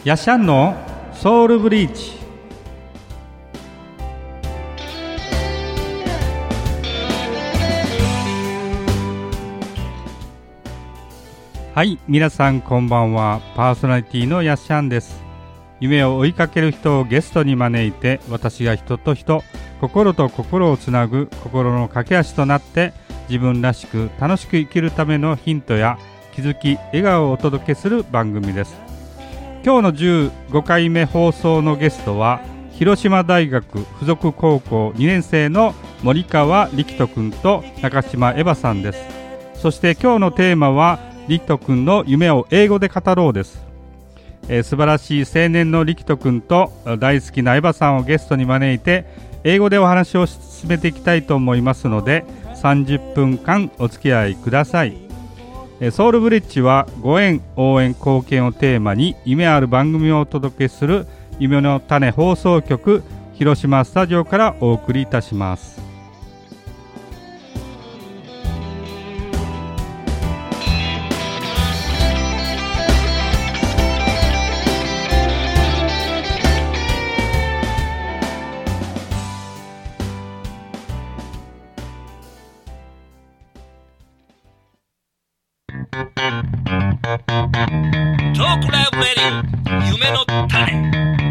ヤシャンのソウルブリーチ。はい、皆さんこんばんは。パーソナリティのヤシャンです。夢を追いかける人をゲストに招いて、私が人と人、心と心をつなぐ心の架け橋となって、自分らしく楽しく生きるためのヒントや気づき、笑顔をお届けする番組です。今日の15回目放送のゲストは、広島大学附属高校2年生の森川力斗くんと中島エヴァさんです。そして今日のテーマは、力斗くんの夢を英語で語ろうです。素晴らしい青年の力斗くんと大好きなエヴァさんをゲストに招いて、英語でお話を進めていきたいと思いますので、30分間お付き合いください。ソウルブリッジはご縁、応援、貢献をテーマに夢ある番組をお届けする夢の種放送局広島スタジオからお送りいたします。 トークライブレディオ夢の種。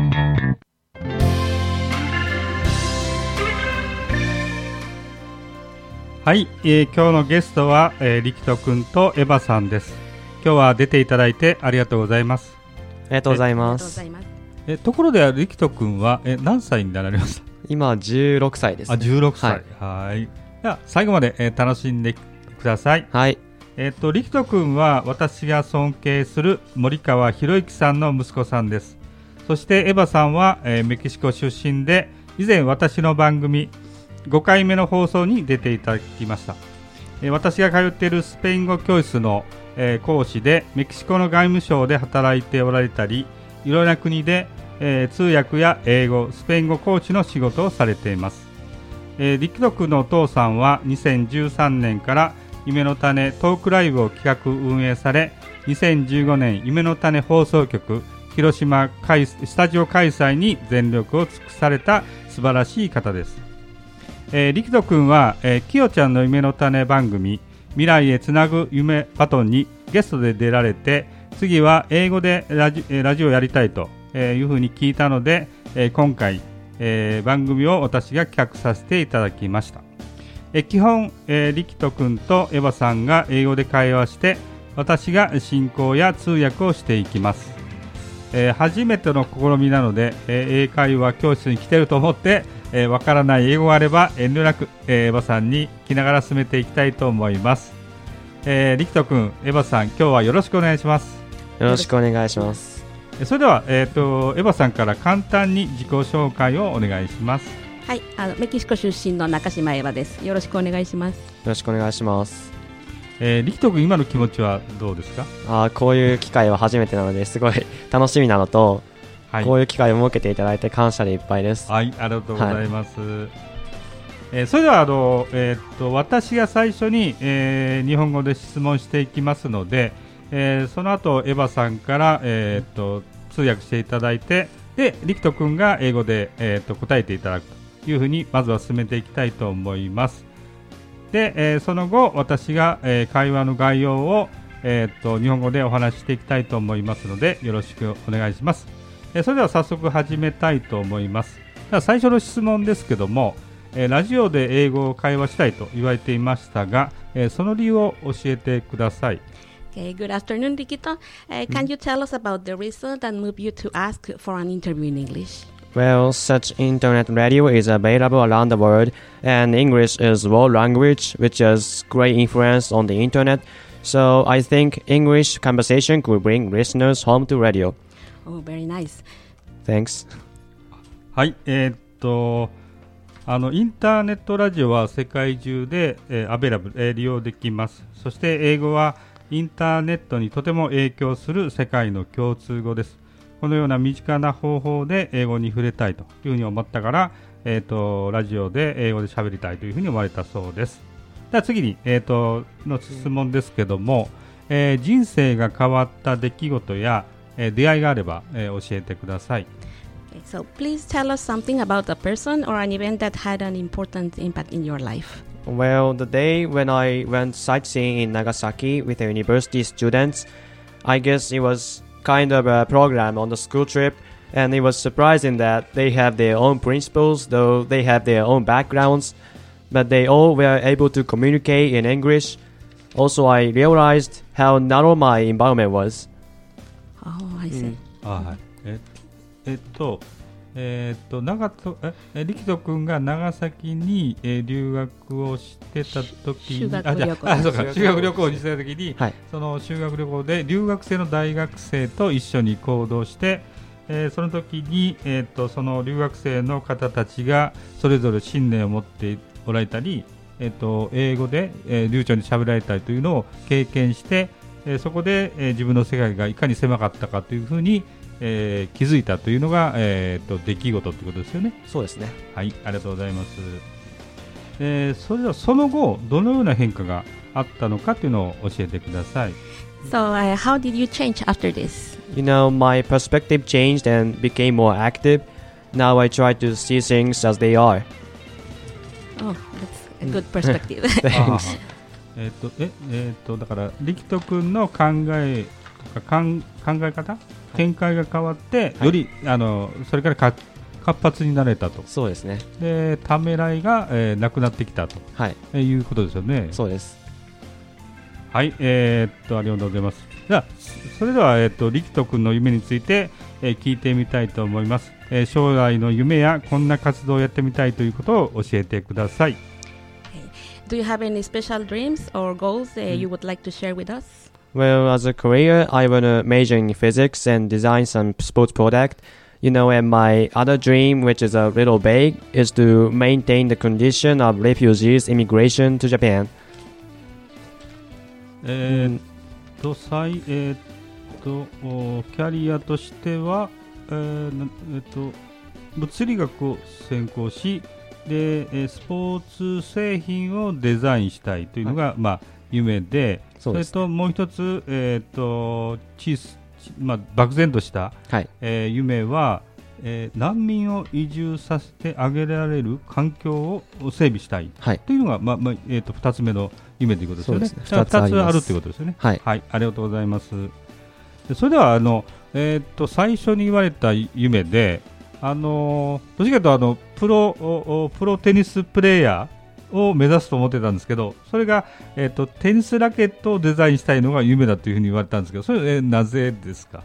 はい、今日のゲストは、力斗くんとエヴァさんです。今日は出ていただいてありがとうございます。 ありがとうございます。 ところで力斗くんは何歳になられました？ 今16歳です、ね。 16歳。はい。では最後まで、楽しんでください。 はい。 力斗くんは私が尊敬する森川博之さんの息子さんです。そしてエヴァさんは、メキシコ出身で、以前私の番組5回目の放送に出ていただきました。私が通っているスペイン語教室の、講師で、メキシコの外務省で働いておられたり、いろいろな国で、通訳や英語、スペイン語コーチの仕事をされています。力斗くんのお父さんは2013年から夢の種トークライブを企画運営され、2015年夢の種放送局広島スタジオ開催に全力を尽くされた素晴らしい方です。力斗くんは、きよちゃんの夢の種番組未来へつなぐ夢バトンにゲストで出られて、次は英語でラジオやりたいというふうに聞いたので、今回、番組を私が企画させていただきました。基本、力斗くんとエヴァさんが英語で会話して、私が進行や通訳をしていきます。初めての試みなので、英会話教室に来てると思って、わからない英語があれば遠慮なく、エヴァさんに聞きながら進めていきたいと思います。力斗くん、エヴァさん、今日はよろしくお願いします。 よろしくお願いします。 それでは、エヴァさんから簡単に自己紹介をお願いします。 はい、メキシコ出身の中島エヴァです。よろしくお願いします。よろしくお願いします。 力斗くん、今の気持ちはどうですか？ こういう機会は初めてなのですごい楽しみなのと、はい、こういう機会を設けていただいて感謝でいっぱいです。 はい、ありがとうございます。はい、それでは私が最初に、日本語で質問していきますので、その後エヴァさんから、通訳していただいて、で力斗くんが英語で、答えていただくというふうにまずは進めていきたいと思います。で、その後私が、会話の概要を、日本語でお話ししていきたいと思いますので、よろしくお願いします。それでは早速始めたいと思います。では最初の質問ですけども、ラジオで英語を会話したいと言われていましたが、その理由を教えてください。 Okay, good afternoon, Rikito. Can you tell us about the reason that moved you to ask for an interview in English? Well, such internet radio is available around the world, and English is world language, which has great influence on the internet. So I think English conversation could bring listeners home to radio. Oh, very nice. Thanks. はい、インターネットラジオは世界中で、アベラブル、利用できます。そして英語はインターネットにとても影響する世界の共通語です。このような身近な方法で英語に触れたいというふうに思ったから、ラジオで英語で喋りたいというふうに思われたそうです。では次に、の質問ですけども、人生が変わった出来事や出会いがあれば、教えてください。 Okay, so please tell us something about a person or an event that had an important impact in your life. Well, the day when I went sightseeing in Nagasaki with the university students, I guess it was kind of a program on the school trip, and it was surprising that they have their own principles, though they have their own backgrounds, but they all were able to communicate in English. Also, I realized how narrow my environment was. Oh, I see. はい。力人君が長崎に、留学をしてた時に、 修学旅行そうか、修学旅行にしてた時に、 はい、 その修学旅行で留学生の大学生と一緒に行動して、その時に、その留学生の方たちがそれぞれ信念を持っておられたり、英語で、流暢に喋られたりというのを経験して、そこで、自分の世界がいかに狭かったかというふうに、気づいたというのが、出来事ということですよね。 そうですね。 はい、ありがとうございます。それではその後どのような変化があったのかというのを教えてください。 So, how did you change after this? You know, my perspective changed and became more active. Now I try to see things as they are. Oh, that's a good perspective. だから力人君の考え方、見解が変わって、よりそれから活発になれたと。 そうですね。 で、ためらいが、なくなってきたと、いうことですよね。 そうです。 はい、ありがとうございます。じゃあそれでは、力人君の夢について、聞いてみたいと思います。将来の夢やこんな活動をやってみたいということを教えてください。 Do you have any special dreams or goals you would like to share with us? Well, as a career, I want to major in physics and design some sports product. You know, and my other dream, which is a little vague, is to maintain the condition of refugees' immigration to Japan. キャリアとしては、物理学を専攻し、でスポーツ製品をデザインしたいというのが、夢で、それともう一つ、漠然とした、夢は、難民を移住させてあげられる環境を整備したい、というのが、2つ目の夢ということですよね。2つあるということですよね。はい、ありがとうございます。それでは最初に言われた夢で、どっちかというとプロテニスプレーヤーを目指すと思ってたんですけど、それが、テニスラケットをデザインしたいのが夢だというふうに言われたんですけど、それ、なぜですか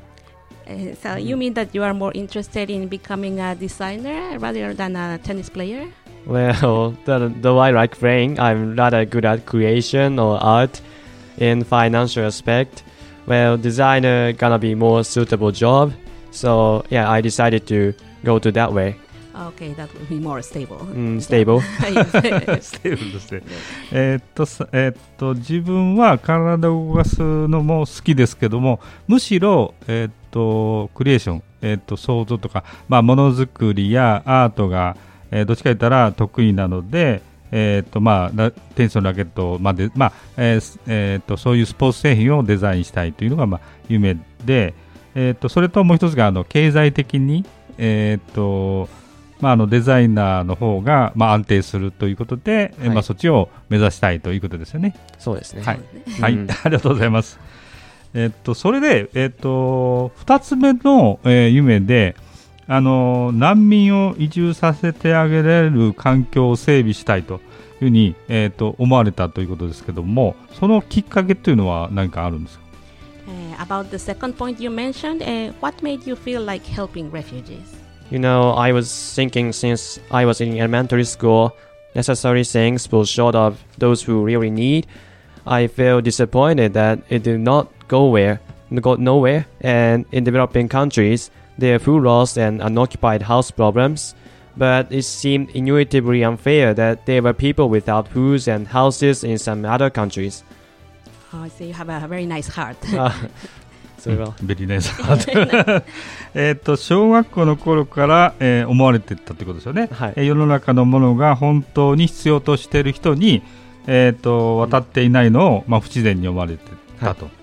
？So you mean that you are more interested in becoming a designer rather than a tennis player? Well, though I like playing, I'm rather good at creation or art in financial aspect. Well, designer gonna be more suitable job. So yeah, I decided to go to that way. Okay, that will be more stable. Stable. ステーブルですね。自分は体を動かすのも好きですけども、むしろクリエーション、創造とか、ものづくりやアートが、どっちか言ったら得意なので、テニスのラケットまで、そういうスポーツ製品をデザインしたいというのが、夢で、それともう一つが経済的に、デザイナーの方が、安定するということで、そっちを目指したいということですよね。 そうですね。 はい、ありがとうございます。それで、2つ目の、夢で、難民を移住させてあげられる環境を整備したいというふうに、思われたということですけども、そのきっかけというのは何かあるんですか ？About the second point you mentioned, what made you feel like helping refugees? You know, I was thinking since I was in elementary school, necessary things fall short of those who really need. I feel disappointed that it did not go nowhere, and in developing countries, there are food loss and unoccupied house problems. But it seemed intuitively unfair that there were people without foods and houses in some other countries. Oh, I see you have a very nice heart. ベリーナイスハート。小学校の頃から、思われてたってことですよね。世の中のものが本当に必要としている人に、渡っていないのを、不自然に思われてたと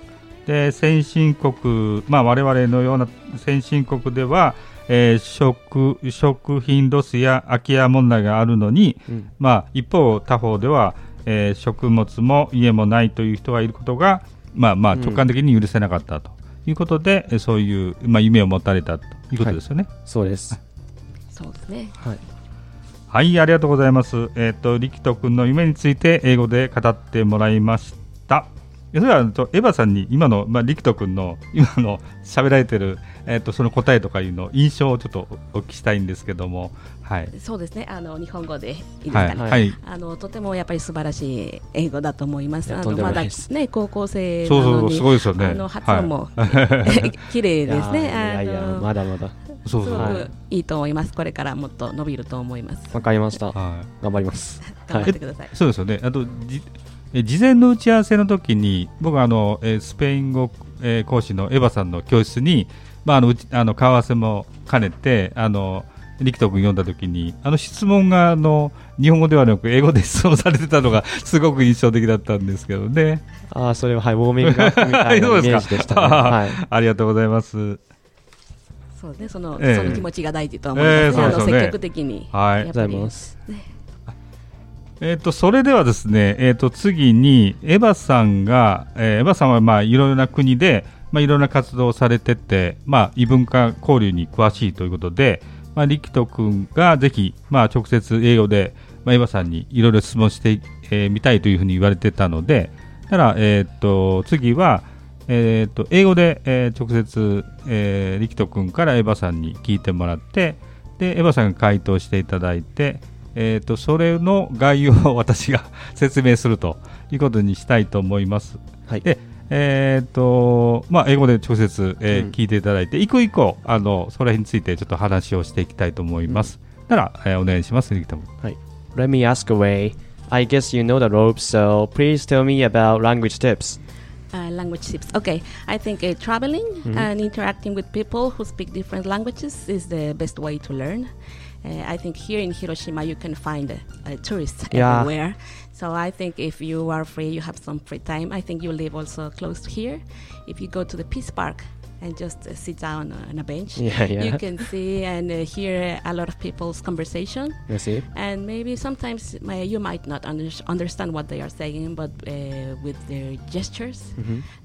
で先進国、我々のような先進国では、食品ロスや空き家問題があるのに、一方他方では、食物も家もないという人がいることが、直感的に許せなかったということで、そういう、夢を持たれたということですよね。 そうです。 そうですね。 はい、ありがとうございます。力斗君の夢について英語で語ってもらいました。それではエヴァさんに今の、力斗君の今の喋られてる、その答えとかいうの印象をちょっとお聞きしたいんですけども、 そうですね。日本語でいいですかね。とてもやっぱり素晴らしい英語だと思います。まだね高校生なのに、 すごいですよね。 発音も綺麗ですね。 まだまだ。 すごくいいと思います。これからもっと伸びると思います。 わかりました。頑張ります。 頑張ってください。 そうですよね。あと事前の打ち合わせの時に僕はスペイン語、講師のエヴァさんの教室に、顔合わせも兼ねて力斗君読んだ時に質問が日本語ではなく英語で質問されてたのがすごく印象的だったんですけどね。 それはウォーミングアップみたいなイメージでしたね。 ありがとうございます。 そうね、その気持ちが大事と思います。積極的に。 ありがとうございます。 それではですね、次にエヴァさんはいろいろな国で、いろんな活動をされてて、異文化交流に詳しいということで、力斗君がぜひ、直接英語で、エヴァさんにいろいろ質問してみたいというふうに言われてたので、だから、次は、英語で、直接、力斗君からエヴァさんに聞いてもらって、でエヴァさんが回答していただいて、それの概要を私が説明するということにしたいと思います。で英語で直接、聞いていただいて、一個一個それについてちょっと話をしていきたいと思います。なら、お願いします。 Let me ask away. I guess you know the ropes, so please tell me about language tips. Language tips. Okay, I think traveling and interacting with people who speak different languages is the best way to learn. I think here in Hiroshima you can find tourists everywhere. So I think if you are free, you have some free time. I think you live also close to here. If you go to the Peace Park and just sit down on a bench, you can see and hear a lot of people's conversation. And maybe sometimes you might not understand what they are saying, but with their gestures,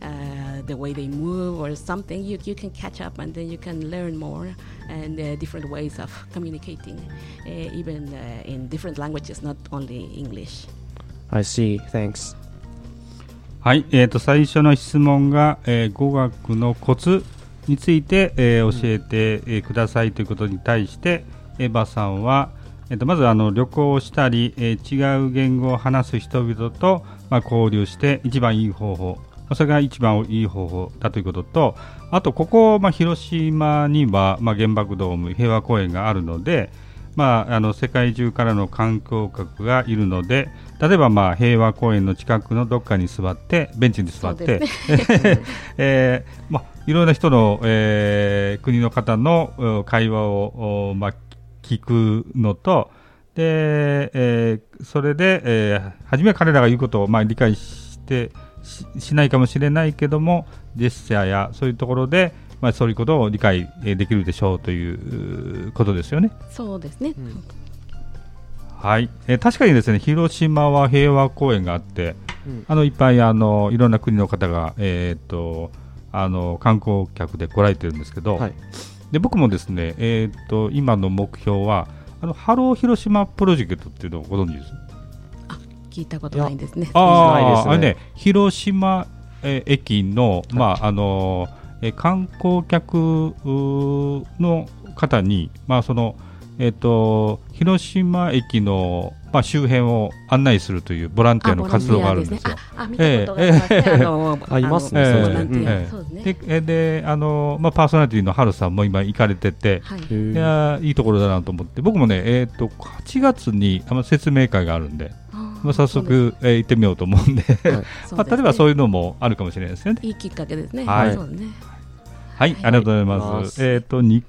the way they move or something, you can catch up and then you can learn more and different ways of communicating, even in different languages, not only English. I see. Thanks. はい、最初の質問が、語学のコツについて、教えて、くださいということに対してエヴァさんは、まず旅行をしたり、違う言語を話す人々と、交流して一番いい方法、それが一番いい方法だということと、あとここ、広島には、原爆ドーム平和公園があるので、世界中からの観光客がいるので、例えば平和公園の近くのどっかに座ってベンチに座って、いろんな人の、国の方の会話を、聞くのとで、それで、初めは彼らが言うことを、理解しないかもしれないけども、ジェスチャーやそういうところで、そういうことを理解できるでしょうということですよね。 そうですね、 はい、確かにですね、広島は平和公園があって、いっぱいいろんな国の方が、観光客で来られてるんですけど、で僕もですね、今の目標はハロー広島プロジェクトっていうのをご存知です？ 聞いたことないんですね。 広島、駅の、観光客の方に、広島駅の、周辺を案内するというボランティアの活動があるんですよ。 見たことがありますね。 ありますね。 ボランティア。 で、パーソナリティのハルさんも今行かれてて、いいところだなと思って、僕もね、8月に説明会があるんで、早速、行ってみようと思うんで、例えばそういうのもあるかもしれないですよね。 いいきっかけですね。 はい、ありがとうございます。2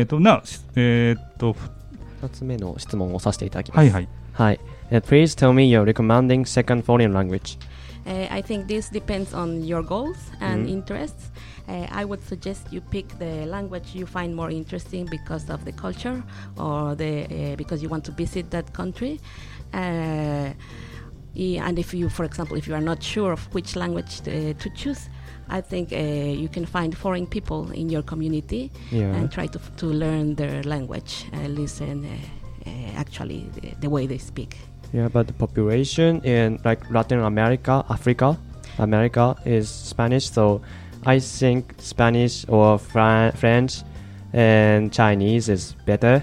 つ目の質問をさせていただきます。Please tell me your recommending second foreign language. I think this depends on your goals and interests. I would suggest you pick the language you find more interesting because of the culture or because you want to visit that country. And if you, for example, if you are not sure of which language to choose, I think you can find foreign people in your community and try to learn their language, listen actually the way they speak. Yeah, but the population in like Latin America, America is Spanish, so I think Spanish or French and Chinese is better.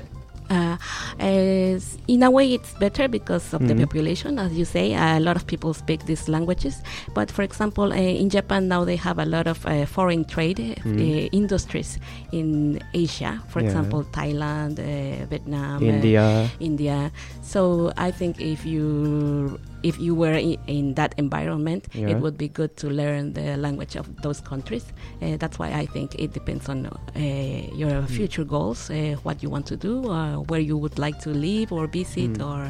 In a way it's better because of the population, as you say. A lot of people speak these languages, but for example in Japan now they have a lot of foreign trade industries in Asia, for example Thailand, Vietnam, India. So I think if you were in that environment, it would be good to learn the language of those countries. That's why I think it depends on your future goals, what you want to do, where you would like to live or visit or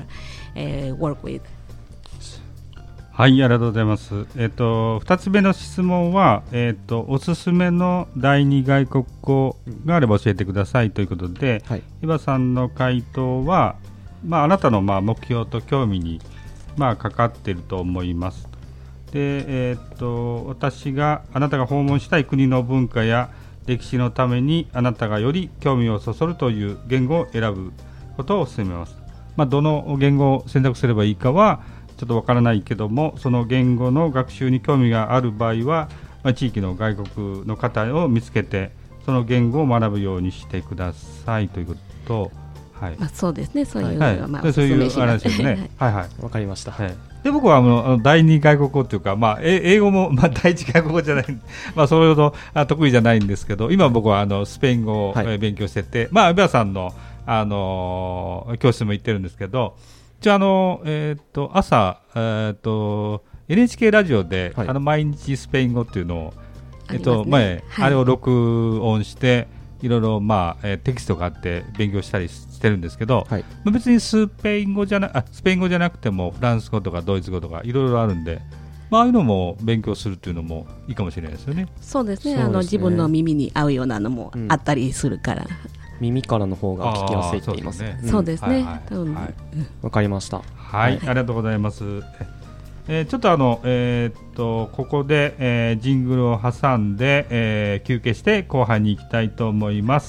work with. はい、ありがとうございます。2つ目の質問は、おすすめの第二外国語があれば教えてくださいということで、伊庭さんの回答は、あなたの目標と興味にかかっていると思います。で、あなたが訪問したい国の文化や歴史のためにあなたがより興味をそそるという言語を選ぶことを勧めます。どの言語を選択すればいいかはちょっとわからないけども、その言語の学習に興味がある場合は、地域の外国の方を見つけてその言語を学ぶようにしてくださいということと、 そうですね、そういう、 そういう話ですね。わかりました。 で僕は第二外国語というか、英語も、第一外国語じゃないそれほど得意じゃないんですけど、今僕はスペイン語を、勉強してて、伊庭さんの、教室も行ってるんですけど、一応朝、NHK ラジオで、毎日スペイン語っていうのを、あれを録音していろいろ、テキストがあって勉強したりしてるんですけど、別にスペイン語じゃなくてもフランス語とかドイツ語とかいろいろあるんで、ああいうのも勉強するっていうのもいいかもしれないですよね。 そうですね、自分の耳に合うようなのもあったりするから、 耳からの方が聞きやすいって言いますね。 そうですね。 わかりました。 はい、ありがとうございます。ちょっとここで、ジングルを挟んで、休憩して後半に行きたいと思います。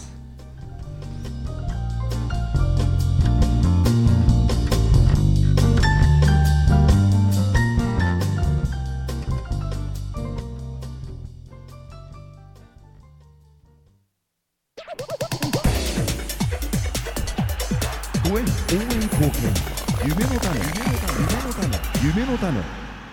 応援貢献、夢の種、夢の種。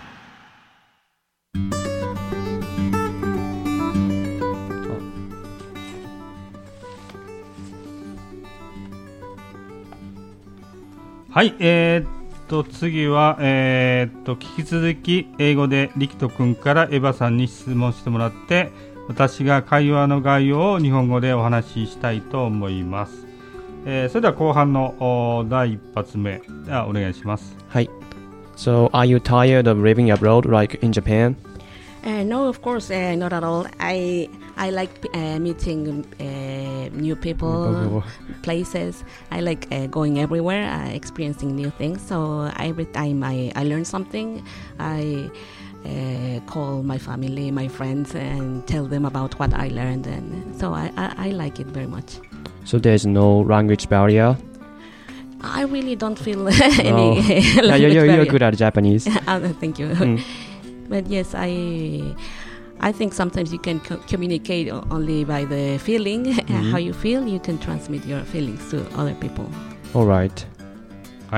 はい、次は、引き続き英語でリキト君からエヴァさんに質問してもらって、私が会話の概要を日本語でお話ししたいと思います。それでは後半の第一発目お願いします。 はい。So, are you tired of living abroad like in Japan? No, of course, not at all. I like meeting new people, places. I like going everywhere, experiencing new things. So every time I learn something, I call my family, my friends, and tell them about what I learned. And so I like it very much. So there's no language barrier? I really don't feel any language barrier. You're good at Japanese. Thank you. But yes, I think sometimes you can communicate only by the feeling, how you feel. You can transmit your feelings to other people. All right. はい、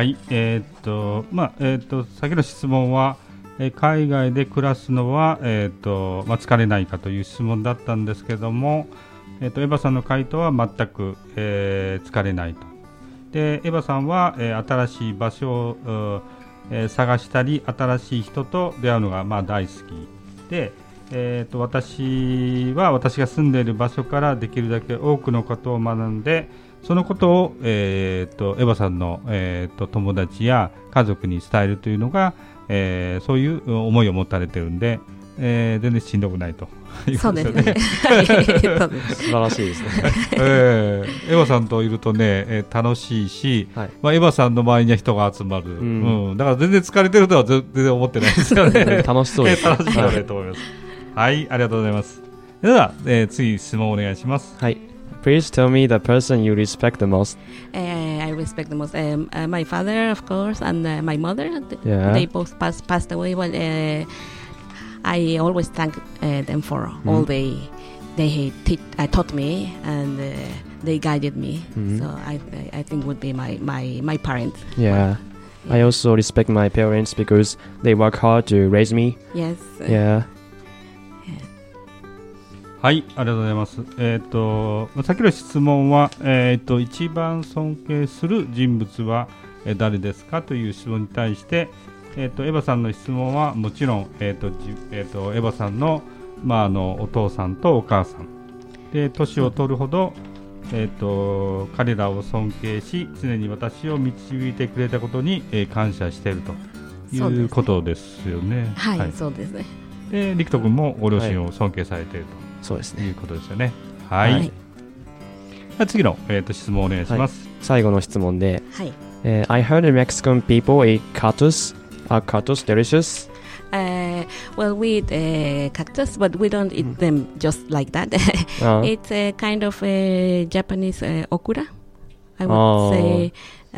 先の質問は、海外で暮らすのは、疲れないかという質問だったんですけども、エヴァさんの回答は全く、疲れないと。で、エヴァさんは、新しい場所を、探したり新しい人と出会うのが大好きで、私が住んでいる場所からできるだけ多くのことを学んで、そのことを、エヴァさんの、友達や家族に伝えるというのが、 そういう思いを持たれてるんで、全然しんどくないというそうことでですすね。 よね。 そうです素晴らしいですね。 エヴァさんといるとね、楽しいし、 はい。 まあ、エヴァさんの周りには人が集まる、だから全然疲れてるとは全然思ってないですよね。 楽しそうです。 楽しいのでと思います。はい、ありがとうございます。では、次質問お願いします。 はい。Please tell me the person you respect the most. I respect the most my father, of course, and my mother. Yeah. They both passed away. Well, I always thank them for all they taught me, and they guided me. So I think would be my parents. Yeah. I also respect my parents because they work hard to raise me. Yes. Yeah. はい、ありがとうございます。さっきの質問は、一番尊敬する人物は誰ですかという質問に対して、エヴァさんの質問はもちろん、エヴァさんの、お父さんとお母さんで、年を取るほど、彼らを尊敬し、常に私を導いてくれたことに、感謝しているということですよね。 はい、そうですね。 で、陸斗君もご両親を尊敬されていると。 そうですね。 いうことですよね。はい。 はい、 次の、質問お願いします。 最後の質問で、 はい。 I heard Mexican people eat cactus. Are cactus delicious? Well, we eat cactus, but we don't eat them just like that. It's a kind of Japanese okra. I would say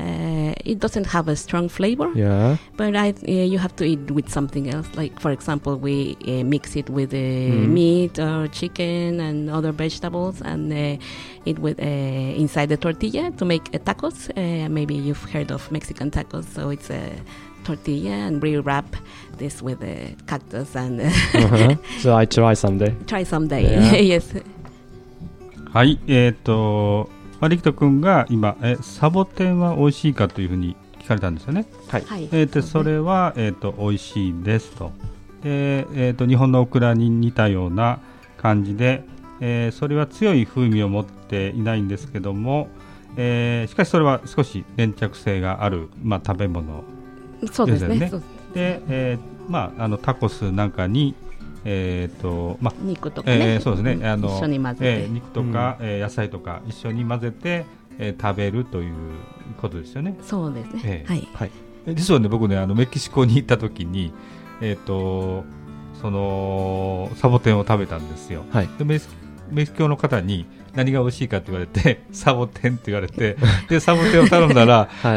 it doesn't have a strong flavor. Yeah. But you have to eat with something else. Like, for example, we mix it with meat or chicken and other vegetables, and eat with inside the tortilla to make tacos. Maybe you've heard of Mexican tacos. So it's a tortilla, and we wrap this with cactus and So I try someday. try someday. Yeah. Yes. はい。陸斗君が今、サボテンは美味しいかというふうに聞かれたんですよね。 はい。 それは、美味しいですと。で、日本のオクラに似たような感じで、それは強い風味を持っていないんですけども、しかしそれは少し粘着性がある、食べ物そうですね。 で、タコスなんかに、 肉とかね、 そうですね、 一緒に混ぜて、 肉とか、野菜とか一緒に混ぜて、食べるということですよね。 そうですね。はい。 実はね、僕ね、メキシコに行った時に、そのサボテンを食べたんですよ。 はい。 でメキシコの方に何が美味しいかって言われてサボテンって言われて、でサボテンを頼んだら、 はい、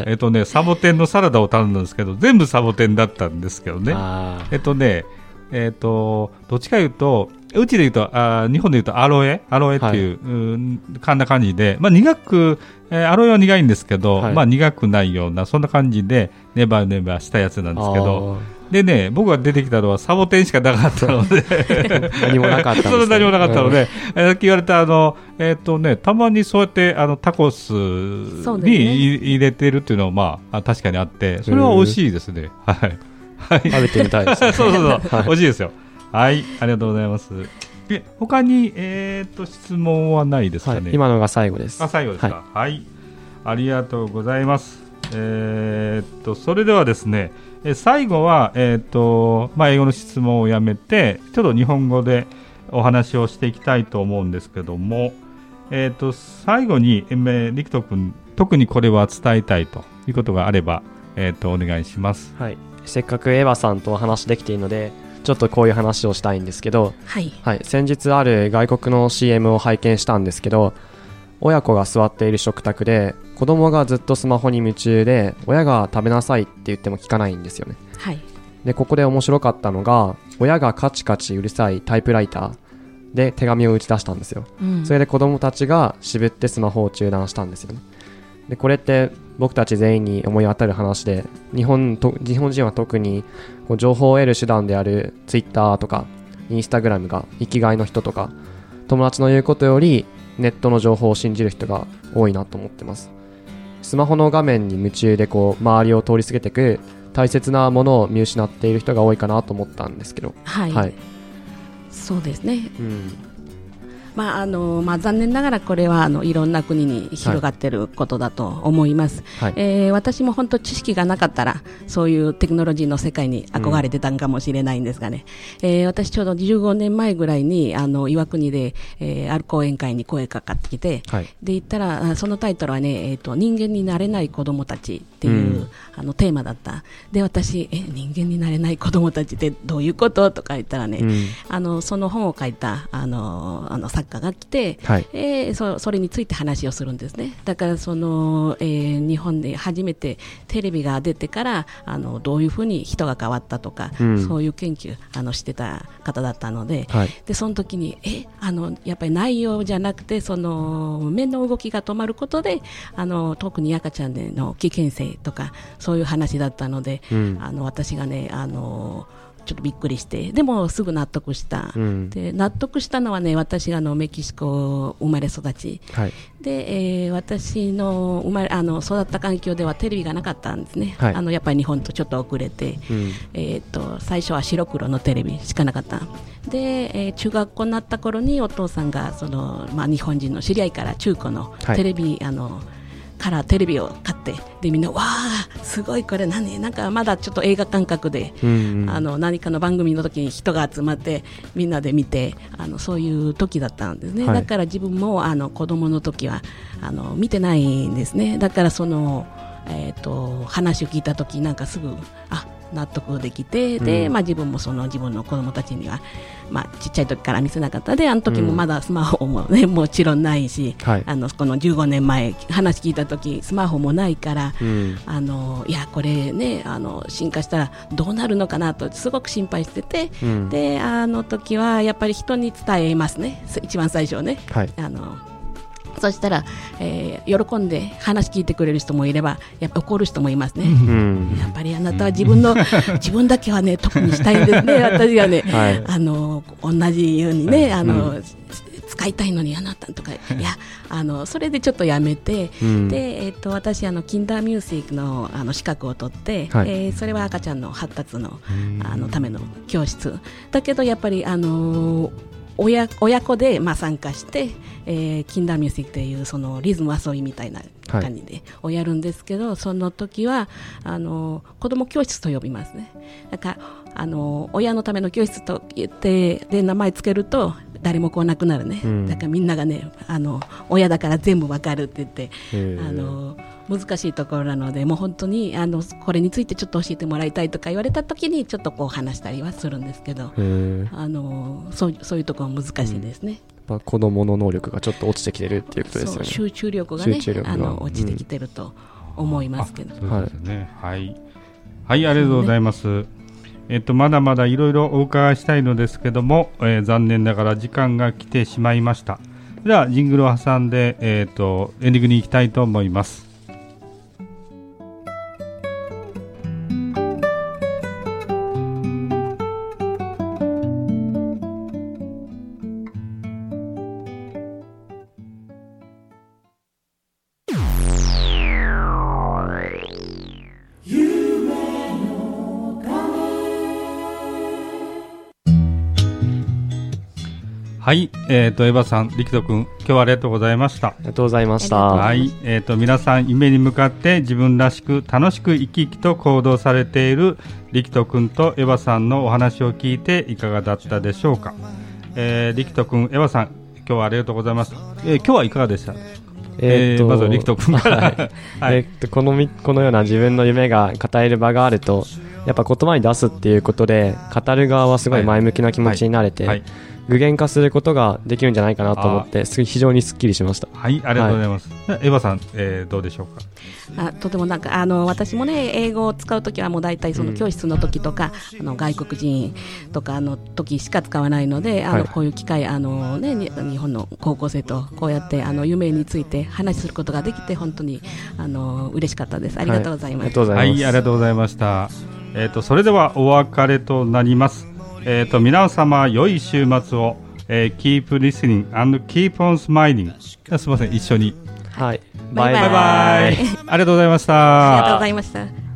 サボテンのサラダを頼んだんですけど、全部サボテンだったんですけどね。どっちかいうと、うちで言うと、日本で言うとアロエっていう、こんな感じで、苦く、アロエは苦いんですけど、苦くないような、そんな感じでネバネバしたやつなんですけど、でね、僕が出てきたのはサボテンしかなかったので何もなかったんですね。 何もなかったので、さっき言われたたまにそうやってタコスに入れてるっていうのは確かにあって、それは美味しいですね。はい。 食べてみたいですね。 そう、美味しいですよ。はい、ありがとうございます。他に質問はないですかね。 今のが最後です。 最後ですか。はい、ありがとうございます。それではですね、最後は英語の質問をやめて、ちょっと日本語でお話をしていきたいと思うんですけども、最後に陸斗君、特にこれは伝えたいということがあれば、お願いします。 はい。せっかくエヴァさんとお話できているので、ちょっとこういう話をしたいんですけど、 はい。 先日ある外国の CM を拝見したんですけど、親子が座っている食卓で子供がずっとスマホに夢中で、親が食べなさいって言っても聞かないんですよね。 はい。 でここで面白かったのが、親がカチカチうるさいタイプライターで手紙を打ち出したんですよ。それで子供たちが渋ってスマホを中断したんですよね。でこれって僕たち全員に思い当たる話で、日本人は特にこう情報を得る手段であるツイッターとかインスタグラムが生きがいの人とか、友達の言うことよりネットの情報を信じる人が多いなと思ってます。スマホの画面に夢中でこう周りを通り過ぎていく大切なものを見失っている人が多いかなと思ったんですけど、 はい、そうですね。 残念ながらこれはいろんな国に広がっていることだと思います、私も本当知識がなかったらそういうテクノロジーの世界に憧れてたんかもしれないんですがね、私ちょうど15年前ぐらいに岩国で、ある講演会に声かかってきて、で言ったらそのタイトルはね、人間になれない子どもたちっていう、テーマだった。で私人間になれない子どもたちってどういうこととか言ったらね、その本を書いた作家が来て、それについて話をするんですね。だから日本で初めてテレビが出てからどういうふうに人が変わったとか、そういう研究してた方だったので、でその時にやっぱり内容じゃなくて目の動きが止まることで特に赤ちゃんでの危険性とかそういう話だったので、私がねちょっとびっくりして、でもすぐ納得した、で納得したのはね、私がメキシコ生まれ育ち、で私の育った環境ではテレビがなかったんですね、やっぱり日本とちょっと遅れて、最初は白黒のテレビしかなかった。で、中学校になった頃にお父さんが日本人の知り合いから中古のテレビ、カラーテレビを買って、でみんなわあすごいこれなんかまだちょっと映画感覚で、何かの番組の時に人が集まってみんなで見てそういう時だったんですね、だから自分も子供の時は見てないんですね。だから話を聞いた時なんかすぐ納得できて、で、自分も自分の子供たちには、ちっちゃい時から見せなかったで、あの時もまだスマホもね、もちろんないし、この15年前話聞いた時スマホもないから、いやこれね進化したらどうなるのかなとすごく心配してて、で時はやっぱり人に伝えますね、一番最初ね、そしたら、喜んで話聞いてくれる人もいればやっぱ怒る人もいますね、やっぱりあなたは自分だけはね特にしたいんですね私がね、同じようにね使いたいのにあなたとかいやそれでちょっとやめて、で、私キンダーミュージックの資格を取って、それは赤ちゃんの発達のための教室だけど、やっぱり親子で参加して、キンダーミュージックというそのリズム遊びみたいな感じでをやるんですけど、その時は子ども教室と呼びますね。だから親のための教室と言ってで名前つけると誰も来なくなるね、だからみんながね親だから全部わかるって言って難しいところなので、もう本当にこれについてちょっと教えてもらいたいとか言われた時にちょっとこう話したりはするんですけど、そういうところは難しいですね。 子どもの能力がちょっと落ちてきてるっていうことですよね。 集中力がね落ちてきてると思いますけど、 そうですね、はい、ありがとうございます。まだまだいろいろお伺いしたいのですけども、残念ながら時間が来てしまいました。ではジングルを挟んで、エンディングに行きたいと思います。はい、エヴァさん、力斗くん、今日はありがとうございました。 ありがとうございました。 はい、皆さん夢に向かって自分らしく楽しく生き生きと行動されている力斗くんとエヴァさんのお話を聞いていかがだったでしょうか。力斗くん、エヴァさん、今日はありがとうございました。今日はいかがでした？まずは力斗くんから、 このような自分の夢が語れる場があると、やっぱ言葉に出すっていうことで語る側はすごい前向きな気持ちになれて、具現化することができるんじゃないかなと思って非常にすっきりしました。 はい、ありがとうございます。エヴァさん、どうでしょうか。 とてもなんか私もね英語を使うときはもう大体その教室の時とか、外国人とかの時しか使わないのでこういう機会日本の高校生とこうやって夢について話することができて本当に嬉しかったです。ありがとうございます。 はい、ありがとうございました。それではお別れとなります。皆様良い週末を、keep listening and keep on smiling。すみません、一緒に。 はい。 バイバイ。ありがとうございました。 ありがとうございました。